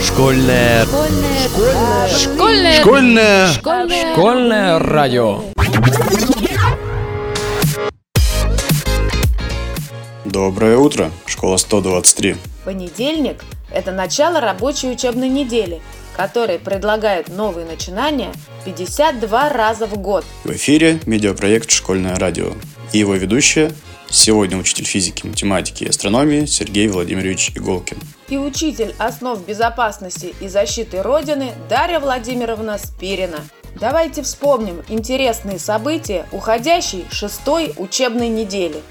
Школьное радио. Доброе утро, школа 123. Понедельник – это начало рабочей учебной недели, которая предлагает новые начинания 52 раза в год. В эфире медиапроект «Школьное радио» и его ведущая сегодня учитель физики, математики и астрономии Сергей Владимирович Иголкин. И учитель основ безопасности и защиты Родины Дарья Владимировна Спирина. Давайте вспомним интересные события уходящей 6-й учебной недели.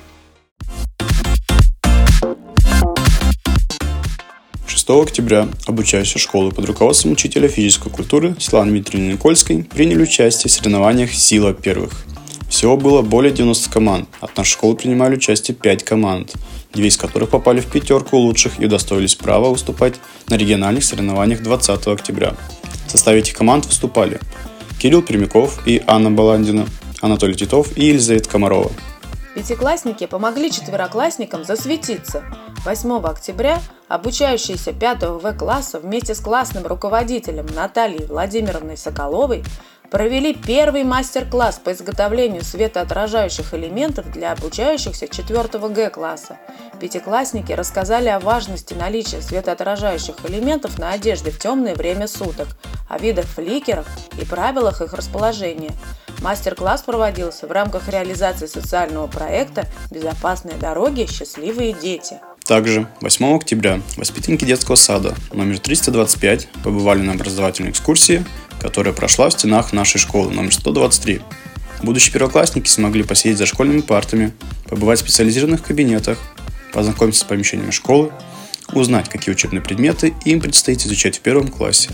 6 октября обучающие школы под руководством учителя физической культуры Светланы Дмитриевны Никольской приняли участие в соревнованиях «Сила первых». Всего было более 90 команд. От нашей школы принимали участие 5 команд, 2 из которых попали в пятерку лучших и удостоились права выступать на региональных соревнованиях 20 октября. В составе этих команд выступали Кирилл Пермяков и Анна Баландина, Анатолий Титов и Елизавета Комарова. Пятиклассники помогли четвероклассникам засветиться. 8 октября обучающиеся 5 В-класса вместе с классным руководителем Натальей Владимировной Соколовой провели первый мастер-класс по изготовлению светоотражающих элементов для обучающихся 4 Г-класса. Пятиклассники рассказали о важности наличия светоотражающих элементов на одежде в темное время суток, о видах фликеров и правилах их расположения. Мастер-класс проводился в рамках реализации социального проекта «Безопасные дороги. Счастливые дети». Также 8 октября воспитанники детского сада номер 325 побывали на образовательной экскурсии, которая прошла в стенах нашей школы номер 123. Будущие первоклассники смогли посидеть за школьными партами, побывать в специализированных кабинетах, познакомиться с помещениями школы, узнать, какие учебные предметы им предстоит изучать в 1 классе.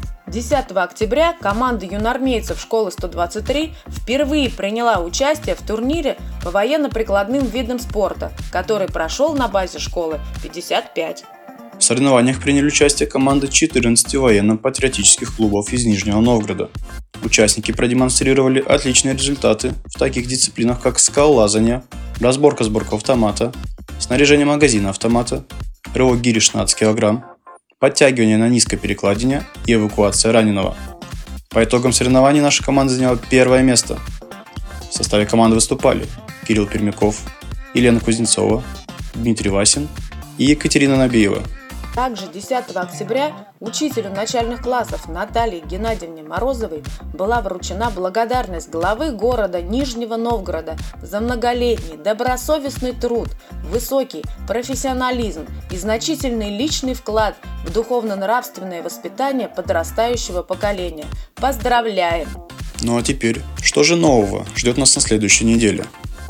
10 октября команда юноармейцев школы 123 впервые приняла участие в турнире по военно-прикладным видам спорта, который прошел на базе школы 55. В соревнованиях приняли участие команды 14 военно-патриотических клубов из Нижнего Новгорода. Участники продемонстрировали отличные результаты в таких дисциплинах, как скалолазание, разборка-сборка автомата, снаряжение магазина автомата, рывок гири 16 кг, подтягивание на низкой перекладине и эвакуация раненого. По итогам соревнований наша команда заняла 1 место. В составе команды выступали Кирилл Пермяков, Елена Кузнецова, Дмитрий Васин и Екатерина Набиева. Также 10 октября учителю начальных классов Наталье Геннадьевне Морозовой была вручена благодарность главы города Нижнего Новгорода за многолетний добросовестный труд, высокий профессионализм и значительный личный вклад в духовно-нравственное воспитание подрастающего поколения. Поздравляем! Ну а теперь, что же нового ждет нас на следующей неделе?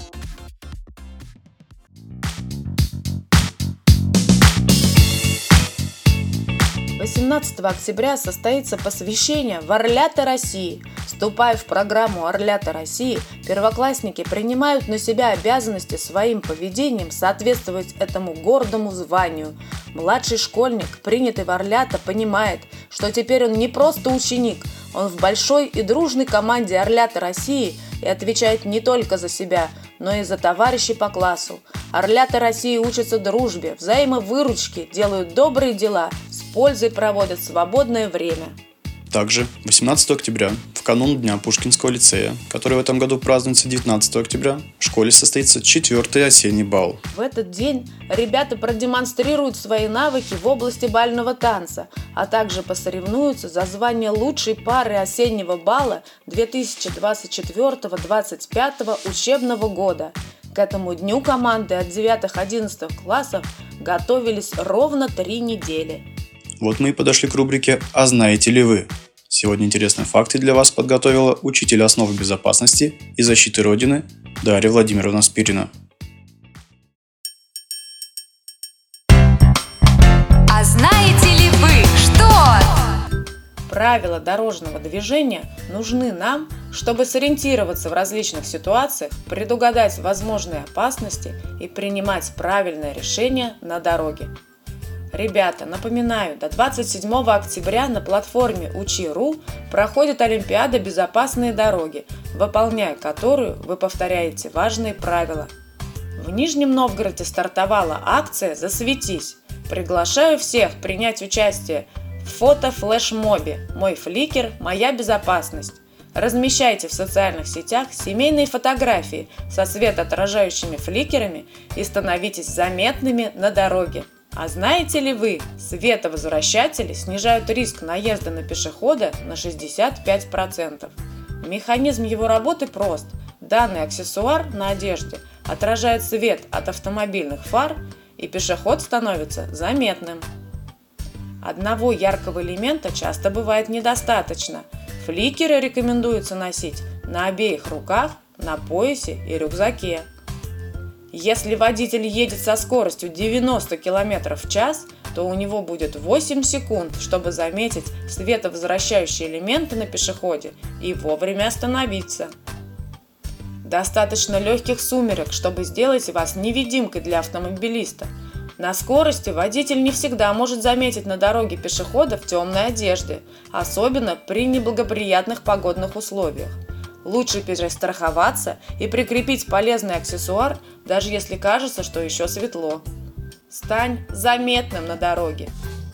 18 октября состоится посвящение в Орлята России. Вступая в программу Орлята России, первоклассники принимают на себя обязанности своим поведением соответствовать этому гордому званию. Младший школьник, принятый в Орлята, понимает, что теперь он не просто ученик, он в большой и дружной команде Орлята России и отвечает не только за себя, но и за товарищей по классу. Орлята России учатся дружбе, взаимовыручке, делают добрые дела, с пользой проводят свободное время. Также 18 октября, в канун Дня Пушкинского лицея, который в этом году празднуется 19 октября, в школе состоится 4-й осенний бал. В этот день ребята продемонстрируют свои навыки в области бального танца, а также посоревнуются за звание лучшей пары осеннего бала 2024-2025 учебного года. К этому дню команды от 9-11 классов готовились ровно 3 недели. Вот мы и подошли к рубрике «А знаете ли вы?». Сегодня интересные факты для вас подготовила учитель основ безопасности и защиты Родины Дарья Владимировна Спирина. А знаете ли вы, что? Правила дорожного движения нужны нам, чтобы сориентироваться в различных ситуациях, предугадать возможные опасности и принимать правильное решение на дороге. Ребята, напоминаю, до 27 октября на платформе Учи.ру проходит Олимпиада «Безопасные дороги», выполняя которую вы повторяете важные правила. В Нижнем Новгороде стартовала акция «Засветись». Приглашаю всех принять участие в фото-флешмобе «Мой фликер – моя безопасность». Размещайте в социальных сетях семейные фотографии со светоотражающими фликерами и становитесь заметными на дороге. А знаете ли вы, световозвращатели снижают риск наезда на пешехода на 65%. Механизм его работы прост. Данный аксессуар на одежде отражает свет от автомобильных фар, и пешеход становится заметным. Одного яркого элемента часто бывает недостаточно. Фликеры рекомендуется носить на обеих руках, на поясе и рюкзаке. Если водитель едет со скоростью 90 км в час, то у него будет 8 секунд, чтобы заметить световозвращающие элементы на пешеходе и вовремя остановиться. Достаточно легких сумерек, чтобы сделать вас невидимкой для автомобилиста. На скорости водитель не всегда может заметить на дороге пешехода в темной одежде, особенно при неблагоприятных погодных условиях. Лучше перестраховаться и прикрепить полезный аксессуар, даже если кажется, что еще светло. Стань заметным на дороге.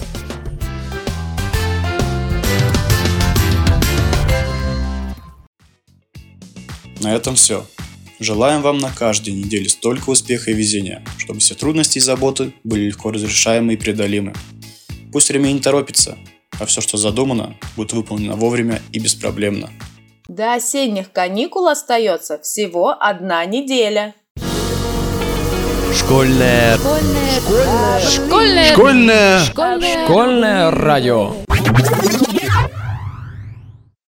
На этом все. Желаем вам на каждой неделе столько успеха и везения, чтобы все трудности и заботы были легко разрешаемы и преодолимы. Пусть время не торопится, а все, что задумано, будет выполнено вовремя и беспроблемно. До осенних каникул остается всего 1 неделя. Школьное радио.